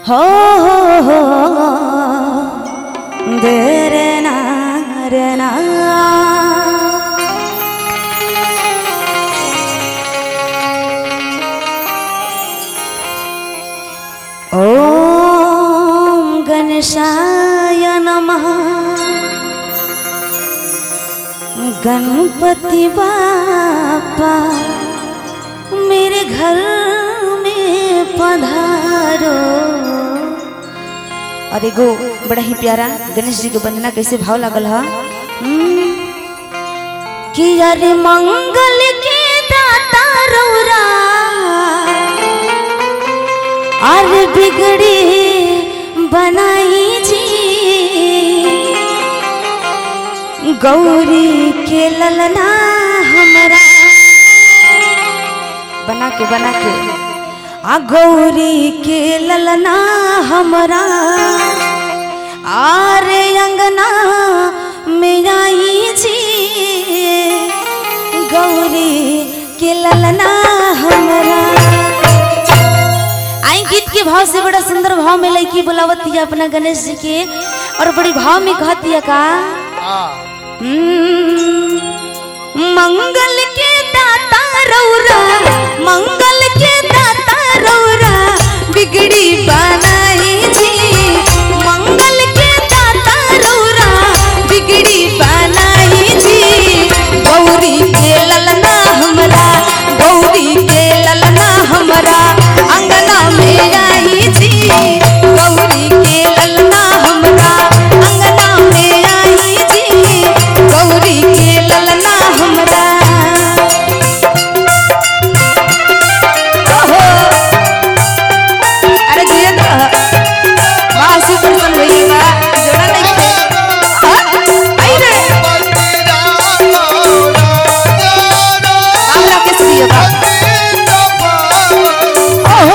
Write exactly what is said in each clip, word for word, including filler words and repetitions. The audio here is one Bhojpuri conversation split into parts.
हो हो हो देरे ना रे ना ओम गणेशाय नमः। गणपति बापा मेरे घर में पधारो। और एगो बड़ा ही प्यारा गणेश जी के वंदना कैसे भाव लागल है कि अरे मंगल के दाता रौरा अरे बिगड़ी बनाई जी गौरी के ललना हमरा बना के बना के आ गौरी के ललना हमरा आरे अंगना में आई जी गौरी के ललना हमरा। आई गीत के भाव से बड़ा सुंदर भाव में लड़की बुलावती है अपना गणेश जी के और बड़ी भाव में कहती है का मंगल के दाता रौरा मंगल के दाता रौरा बिगड़ी बनाई जी मंगल के दाता रौरा बिगड़ी बनाई जी गौरी के ललना हमरा गौरी के ललना हमरा अंगना में आई जी गौरी के ललना हमरा अंगना में आई जी गौरी के ललना हमरा। ओहो अरे जियंद्र वासी प्रसन्न होई बा जोड़ा नहीं थे आई रे आला के सियो बा ओहो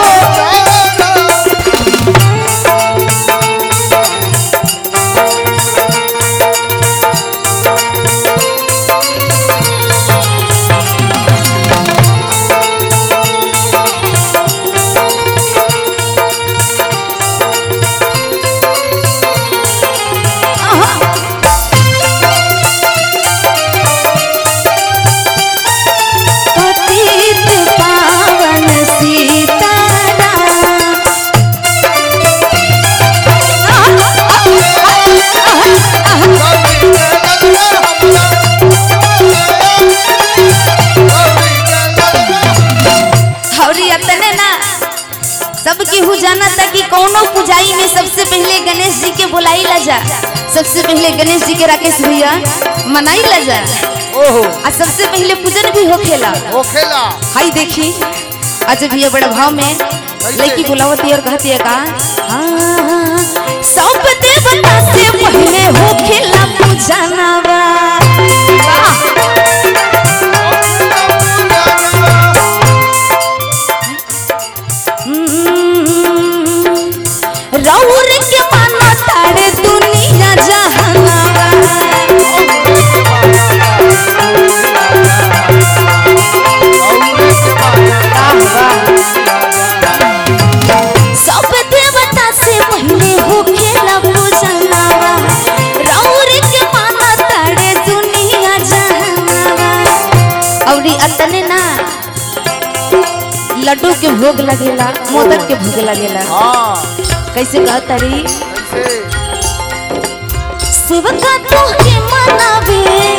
सबकी हु जाना था कि कौनो पूजाई में सबसे पहले गणेश जी के बुलाई ला जा सबसे पहले गणेश जी के राकेश भैया मनाई ला जा ओहो आ सबसे पहले पूजन भी होखेला होखेला हाई देखी आज भैया बड़ा भाव में लड़की बुलावती और कहती है का हां सब देवता से पहले होखेला पूजनवा रौर के मानो तारे दुनिया जहानावा सब देवता से पहले होखेला पूजनवा रौर के मानो तारे दुनिया जहानावा। और अतने ना लड्डू के भोग लगेला मोदक के भोग लगेला हां कैसे कहता री शिव का तो के मनावे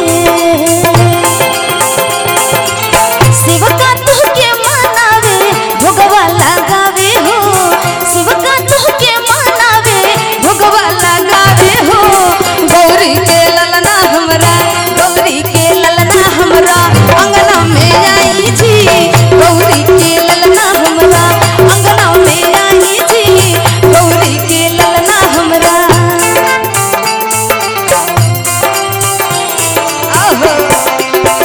शिव का तो के मनावे भोगवा लगावे हो शिव का तो के मनावे भोगवा लगावे हो गौरी के ललना हमरा गौरी के ललना हमरा अंगना में आई जी गौरी के ललना हमरा अंगना में आई जी गौरी के ललना हमरा। ओहो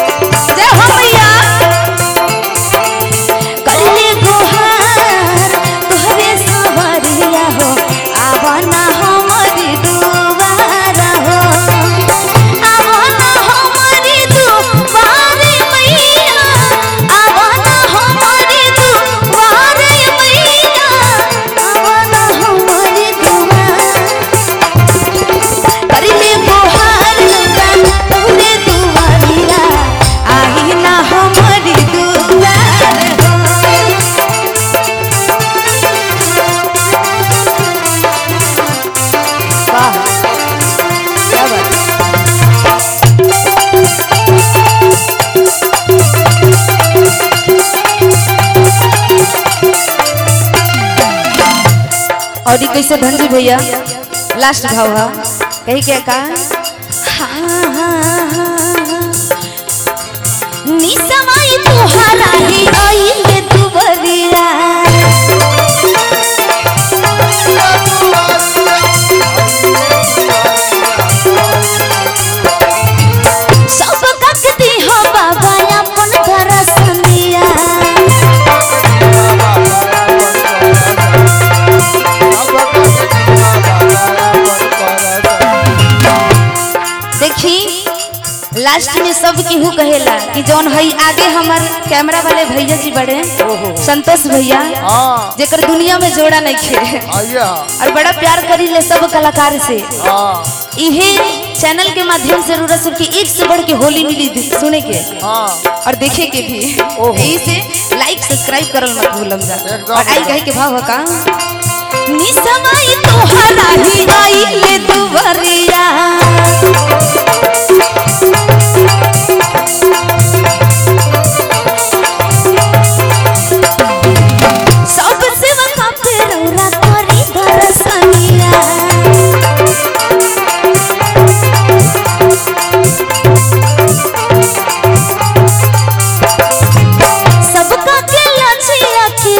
और कैसे धनजी भैया लास्ट भाव है कही क्या का निसमाई तुहरा ही आइले दुबरिया सब ककती हो बाबा अपन दरसनिया देखी लास्ट में सब केहू कहेला कि जौन हई आगे हमार कैमरा वाले भैया जी बड़े संतोष भैया जेकर दुनिया में जोड़ा नहीं खे और बड़ा प्यार करी ले सब कलाकार से इहे चैनल के माध्यम से जरूरत सबकी एक से बढ़ के होली मिली सुने के और देखे के भी यही से लाइक सब्सक्राइब करल मत भूलम जा और आई कहे के भाव का निसमाई तोहरा ही आइले दुबरिया सब सेवा का पेरौरा करी दरसनिया सबका के लछिया के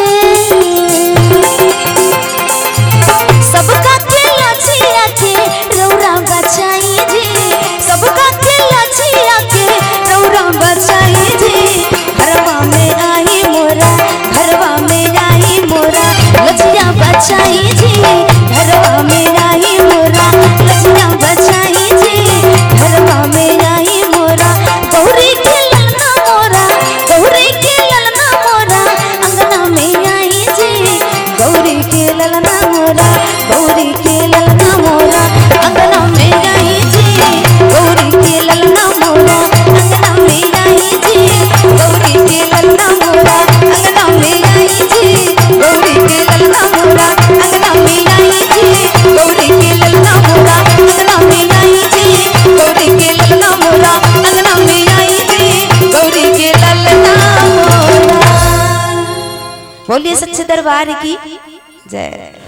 सबका के लछिया के रौरा बचाई जी सबका के लछिया के रौरा बचाई जी घरवा में आई मोरा घरवा में आई मोरा लछिया बचाई जी घरवा में आई मोरा लछिया बचाई जी घरवा में आई मोरा गौरी के ललना मोरा गौरी के ललना मोरा अंगना में आई जी गौरी के ललना मोरा गौरी के ललना मोरा अंगना में आई जी गौरी के ललना मोरा अंगना में आई जी गौरी के ललना मोरा अंगना में आई जी गौरी के ललना मोरा अंगना में आई जी गौरी के ललना मोरा अंगना में आई जी गौरी के ललना मोरा अंगना में आई जी गौरी के ललना मोरा। बोलिए सच्चे दरबार की जय।